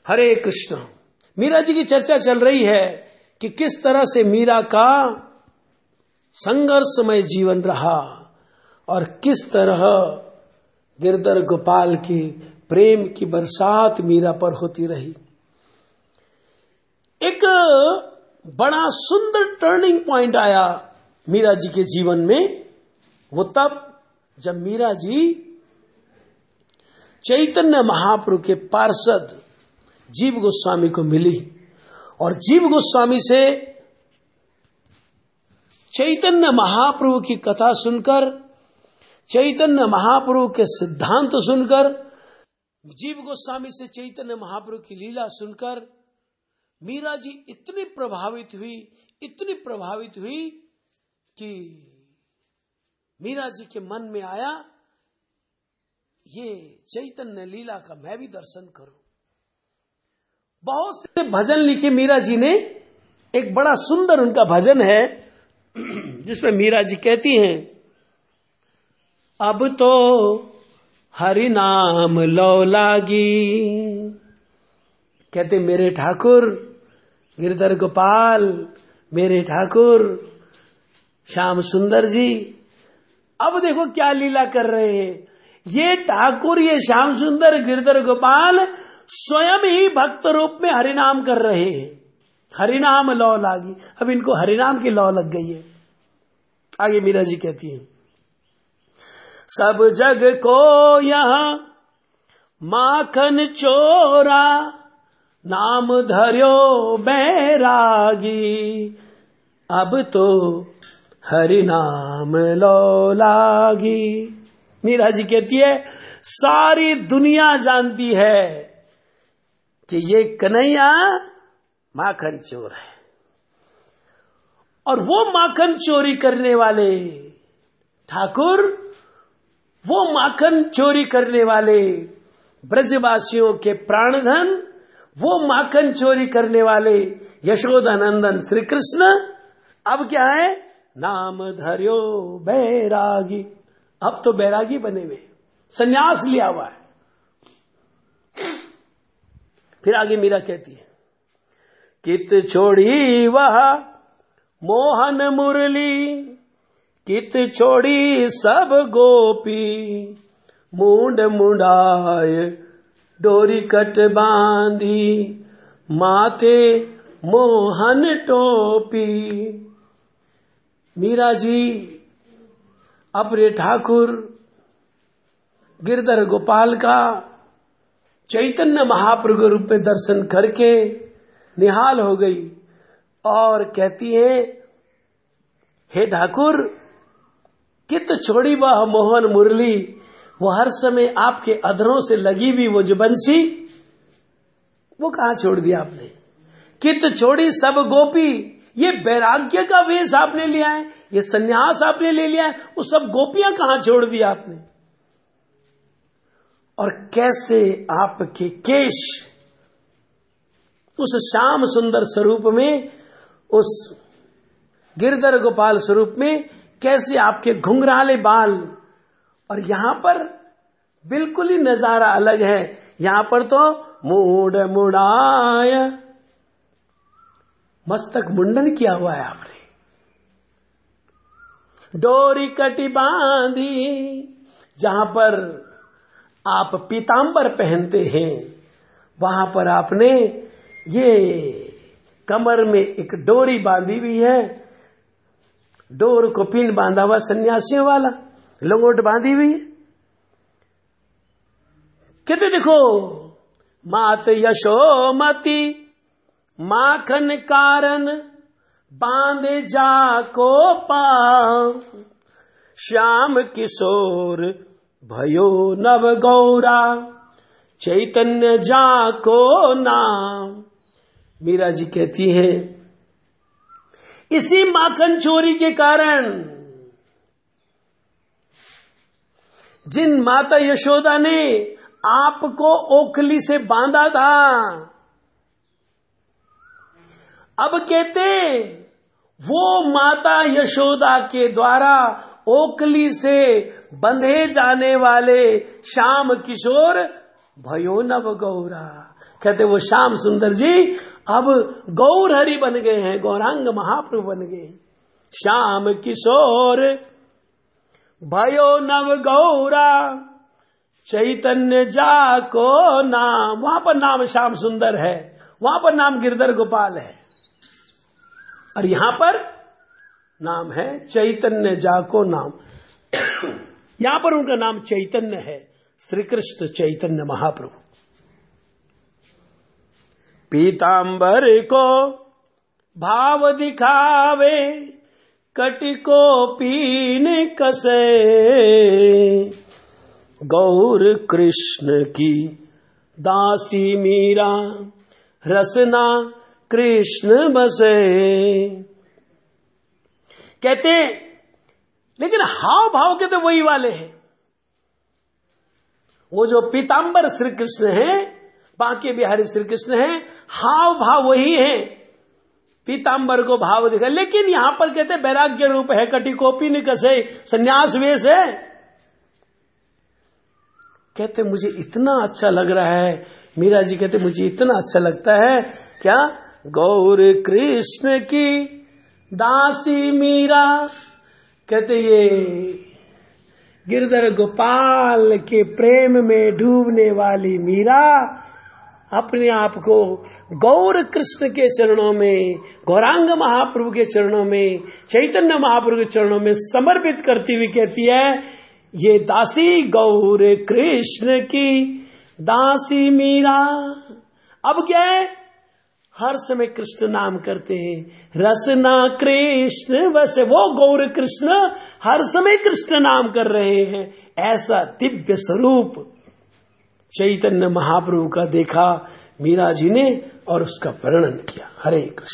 हरे कृष्ण। मीरा जी की चर्चा चल रही है कि किस तरह से मीरा का संघर्षमय जीवन रहा और किस तरह गिरधर गोपाल की प्रेम की बरसात मीरा पर होती रही। एक बड़ा सुंदर टर्निंग पॉइंट आया मीरा जी के जीवन में, वो तब जब मीरा जी चैतन्य महाप्रभु के पार्षद जीव गोस्वामी को मिली और जीव गोस्वामी से चैतन्य महाप्रभु की कथा सुनकर, चैतन्य महाप्रभु के सिद्धांत सुनकर, जीव गोस्वामी से चैतन्य महाप्रभु की लीला सुनकर मीरा जी इतनी प्रभावित हुई कि मीरा जी के मन में आया ये चैतन्य लीला का मैं भी दर्शन करूं। बहुत से भजन लिखे मीरा जी ने। एक बड़ा सुंदर उनका भजन है जिसमें मीरा जी कहती हैं, अब तो हरि नाम लो लागी। कहते मेरे ठाकुर गिरधर गोपाल, मेरे ठाकुर श्याम सुंदर जी, अब देखो क्या लीला कर रहे हैं। ये ठाकुर, ये श्याम सुंदर, गिरधर गोपाल स्वयं ही भक्त रूप में हरिनाम कर रहे हैं। हरिनाम लौ लागी, अब इनको हरिनाम की लौ लग गई है। आगे मीरा जी कहती हैं, सब जग को यहां माखन चोरा, नाम धर्यो बैरागी। अब तो हरि नाम लो लागी। मीरा जी कहती है सारी दुनिया जानती है कि ये कन्हैया माखन चोर है, और वो माखन चोरी करने वाले ठाकुर, वो माखन चोरी करने वाले ब्रजवासियों के प्राणधन, वो माखन चोरी करने वाले यशोदानंदन श्री कृष्ण अब क्या है, नाम धर्यो बैरागी। अब तो बैरागी बने हुए, सन्यास लिया हुआ है। फिर आगे मीरा कहती है, कित छोड़ी वह मोहन मुरली, कित छोड़ी सब गोपी, मुंड मुंडाय डोरी कट बांधी, माथे मोहन टोपी। मीरा जी अपने ठाकुर गिरधर गोपाल का चैतन्य महाप्रभु के रूप में दर्शन करके निहाल हो गई और कहती है, हे ठाकुर, कित छोड़ी वह मोहन मुरली, वो हर समय आपके अधरों से लगी भी वो जो बंसी, वो कहां छोड़ दिया आपने। कित छोड़ी सब गोपी, ये वैराग्य का वेश आपने लिया है, ये सन्यास आपने ले लिया है, वो सब गोपियां कहां छोड़ दिया आपने। और कैसे आपके केश उस श्याम सुंदर स्वरूप में, उस गिरधर गोपाल स्वरूप में, कैसे आपके घुंघराले बाल, और यहां पर बिल्कुल ही नजारा अलग है। यहां पर तो मूड मुड़ाय, मस्तक मुंडन किया हुआ है आपने, डोरी कटी बांधी, जहां पर आप पीतांबर पहनते हैं वहां पर आपने ये कमर में एक डोरी बांधी हुई है, डोर को पिन बांधा हुआ सन्यासियों वाला, लंगोट बांधी हुई है। कहते देखो, मात यशोमती माखन कारण, बांधे जाको पांव, श्याम किशोर भयो नव गौरा, चैतन्य जाको नाम। मीरा जी कहती है, इसी माखन चोरी के कारण जिन माता यशोदा ने आपको ओखली से बांधा था, अब कहते वो माता यशोदा के द्वारा ओखली से बंधे जाने वाले श्याम किशोर भयो नव गौरा। कहते वो श्याम सुंदर जी अब गौर हरि बन गए हैं, गौरांग महाप्रभु बन गए। श्याम किशोर भयो नव गौरा, चैतन्य जाको नाम। वहां पर नाम श्याम सुंदर है, वहां पर नाम गिरधर गोपाल है, और यहां पर नाम है चैतन्य जाको नाम। यहां पर उनका नाम चैतन्य है, श्री कृष्ण चैतन्य महाप्रभु। पीतांबर को भाव दिखावे, कटिको पीन कसे, गौर कृष्ण की दासी मीरा, रसना कृष्ण बसे। कहते लेकिन हाव भाव के तो वही वाले हैं। वो जो पीतांबर श्री कृष्ण है, बांके बिहारी श्री कृष्ण है, हाव भाव वही है, पीतांबर को भाव दिखा। लेकिन यहां पर कहते वैराग्य रूप है, कटिकोपी निकसे, संन्यास वेश है। कहते मुझे इतना अच्छा लग रहा है, मीरा जी कहते मुझे इतना अच्छा लगता है, क्या गौर कृष्ण की दासी मीरा। कहते ये गिरधर गोपाल के प्रेम में डूबने वाली मीरा अपने आप को गौर कृष्ण के चरणों में, गौरांग महाप्रभु के चरणों में, चैतन्य महाप्रभु के चरणों में समर्पित करती हुई कहती है, ये दासी गौर कृष्ण की दासी मीरा। अब क्या है, हर समय कृष्ण नाम करते हैं, रसना कृष्ण बस। वो गौर कृष्ण हर समय कृष्ण नाम कर रहे हैं। ऐसा दिव्य स्वरूप चैतन्य महाप्रभु का देखा मीरा जी ने और उसका वर्णन किया। हरे कृष्ण।